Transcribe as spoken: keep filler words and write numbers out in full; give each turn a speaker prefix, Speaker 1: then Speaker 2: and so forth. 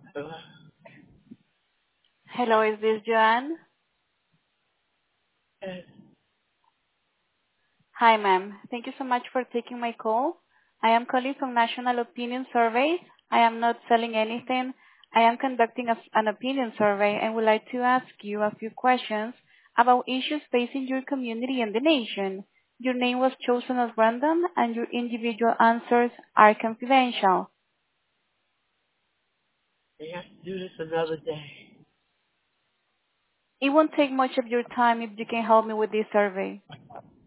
Speaker 1: Hello?
Speaker 2: Hello, is this Joanne?
Speaker 1: Yes.
Speaker 2: Hi, ma'am. Thank you so much for taking my call. I am calling from National Opinion Surveys. I am not selling anything. I am conducting a, an opinion survey and would like to ask you a few questions about issues facing your community and the nation. Your name was chosen as random and your individual answers are confidential.
Speaker 1: We have to do this another day.
Speaker 2: It won't take much of your time if you can help me with this survey.